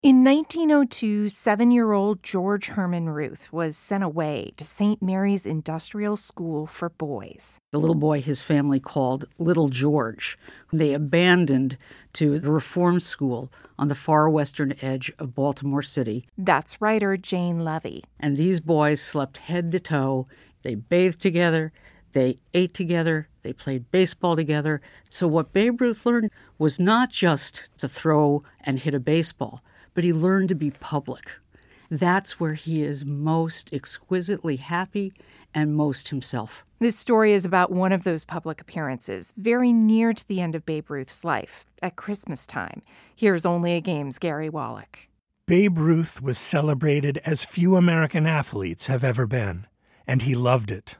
In 1902, 7-year-old George Herman Ruth was sent away to St. Mary's Industrial School for Boys. The little boy his family called Little George, whom they abandoned to the reform school on the far western edge of Baltimore City. That's writer Jane Levy. And these boys slept head to toe. They bathed together. They ate together. They played baseball together. So what Babe Ruth learned was not just to throw and hit a baseball, but he learned to be public. That's where he is most exquisitely happy and most himself. This story is about one of those public appearances, very near to the end of Babe Ruth's life, at Christmas time. Here's Only a Game's Gary Wallach. Babe Ruth was celebrated as few American athletes have ever been, and he loved it.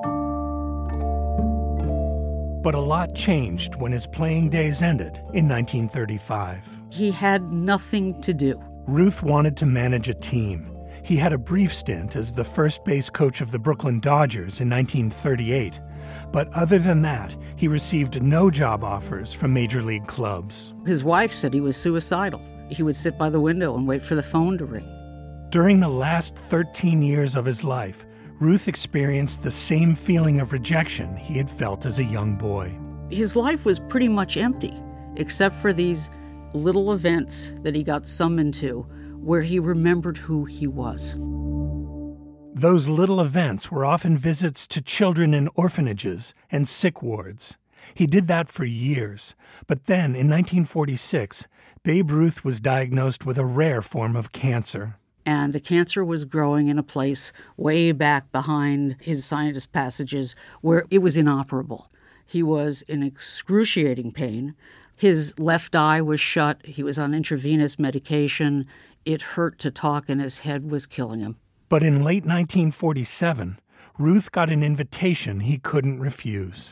But a lot changed when his playing days ended in 1935. He had nothing to do. Ruth wanted to manage a team. He had a brief stint as the first base coach of the Brooklyn Dodgers in 1938. But other than that, he received no job offers from major league clubs. His wife said he was suicidal. He would sit by the window and wait for the phone to ring. During the last 13 years of his life, Ruth experienced the same feeling of rejection he had felt as a young boy. His life was pretty much empty, except for these little events that he got summoned to, where he remembered who he was. Those little events were often visits to children in orphanages and sick wards. He did that for years, but then in 1946, Babe Ruth was diagnosed with a rare form of cancer. And the cancer was growing in a place way back behind his sinus passages where it was inoperable. He was in excruciating pain. His left eye was shut. He was on intravenous medication. It hurt to talk, and his head was killing him. But in late 1947, Ruth got an invitation he couldn't refuse.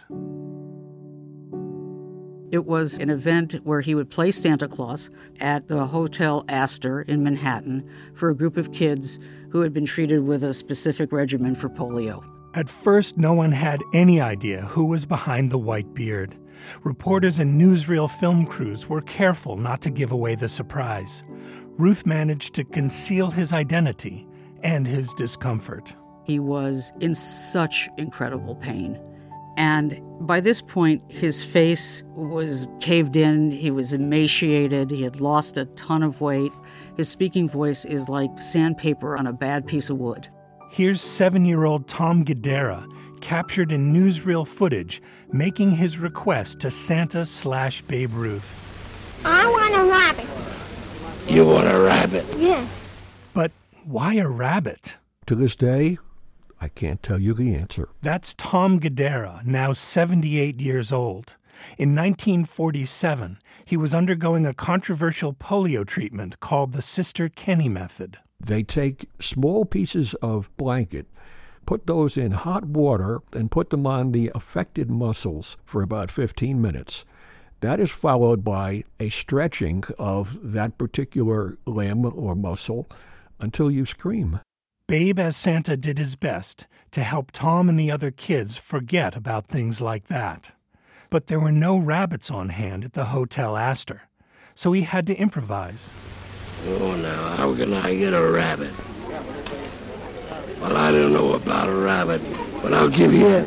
It was an event where he would play Santa Claus at the Hotel Astor in Manhattan for a group of kids who had been treated with a specific regimen for polio. At first, no one had any idea who was behind the white beard. Reporters and newsreel film crews were careful not to give away the surprise. Ruth managed to conceal his identity and his discomfort. He was in such incredible pain. And by this point, his face was caved in, he was emaciated, he had lost a ton of weight. His speaking voice is like sandpaper on a bad piece of wood. Here's 7-year-old Tom Guidera, captured in newsreel footage, making his request to Santa/Babe Ruth. I want a rabbit. You want a rabbit? Yeah. But why a rabbit? To this day, I can't tell you the answer. That's Tom Guidera, now 78 years old. In 1947, he was undergoing a controversial polio treatment called the Sister Kenny method. They take small pieces of blanket, put those in hot water, and put them on the affected muscles for about 15 minutes. That is followed by a stretching of that particular limb or muscle until you scream. Babe as Santa did his best to help Tom and the other kids forget about things like that. But there were no rabbits on hand at the Hotel Astor, so he had to improvise. Oh, now, how can I get a rabbit? Well, I don't know about a rabbit, but I'll give you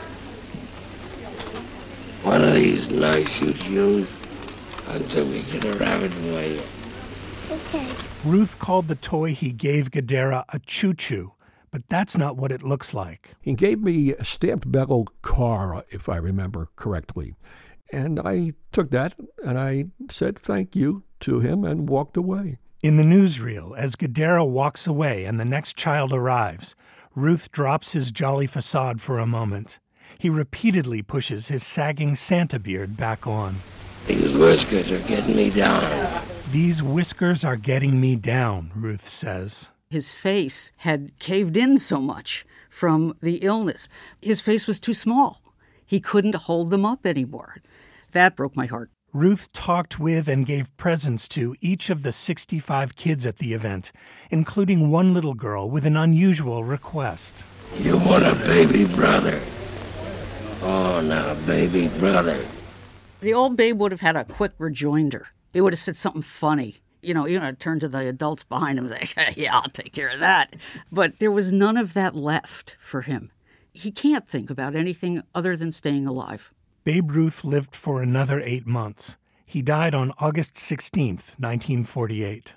one of these nice shoes until we get a rabbit for you. Okay. Ruth called the toy he gave Guidera a choo-choo, but that's not what it looks like. He gave me a stamped metal car, if I remember correctly. And I took that and I said thank you to him and walked away. In the newsreel, as Guidera walks away and the next child arrives, Ruth drops his jolly facade for a moment. He repeatedly pushes his sagging Santa beard back on. These whiskers are getting me down. These whiskers are getting me down, Ruth says. His face had caved in so much from the illness. His face was too small. He couldn't hold them up anymore. That broke my heart. Ruth talked with and gave presents to each of the 65 kids at the event, including one little girl with an unusual request. You want a baby brother? Oh, now, baby brother. The old Babe would have had a quick rejoinder. It would have said something funny. turn to the adults behind him and say, yeah, I'll take care of that. But there was none of that left for him. He can't think about anything other than staying alive. Babe Ruth lived for another 8 months. He died on August 16th, 1948.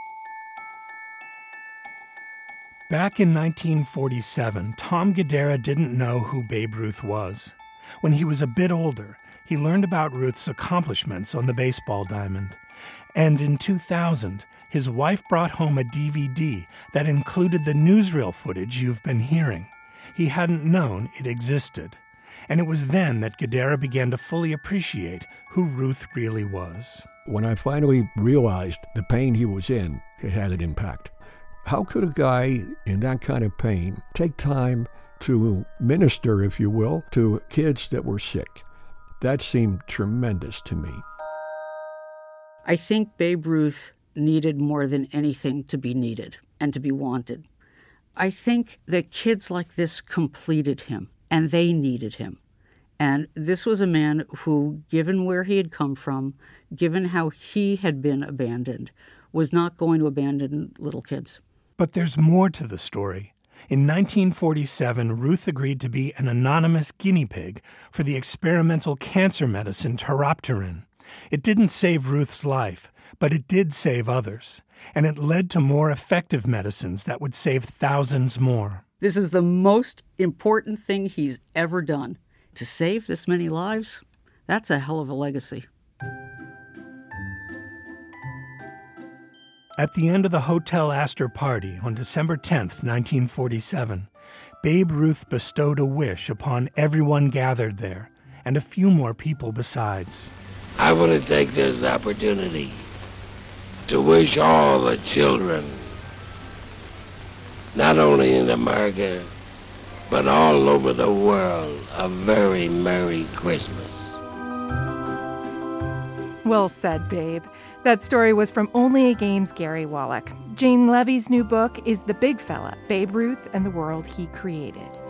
Back in 1947, Tom Guidera didn't know who Babe Ruth was. When he was a bit older, he learned about Ruth's accomplishments on the baseball diamond. And in 2000, his wife brought home a DVD that included the newsreel footage you've been hearing. He hadn't known it existed. And it was then that Guidera began to fully appreciate who Ruth really was. When I finally realized the pain he was in, it had an impact. How could a guy in that kind of pain take time to minister, if you will, to kids that were sick? That seemed tremendous to me. I think Babe Ruth needed more than anything to be needed and to be wanted. I think that kids like this completed him, and they needed him. And this was a man who, given where he had come from, given how he had been abandoned, was not going to abandon little kids. But there's more to the story. In 1947, Ruth agreed to be an anonymous guinea pig for the experimental cancer medicine Tauropterin. It didn't save Ruth's life, but it did save others. And it led to more effective medicines that would save thousands more. This is the most important thing he's ever done. To save this many lives, that's a hell of a legacy. At the end of the Hotel Astor party on December 10th, 1947, Babe Ruth bestowed a wish upon everyone gathered there, and a few more people besides. I want to take this opportunity to wish all the children, not only in America, but all over the world, a very Merry Christmas. Well said, Babe. That story was from Only a Game's Gary Wallach. Jane Levy's new book is The Big Fella, Babe Ruth and the World He Created.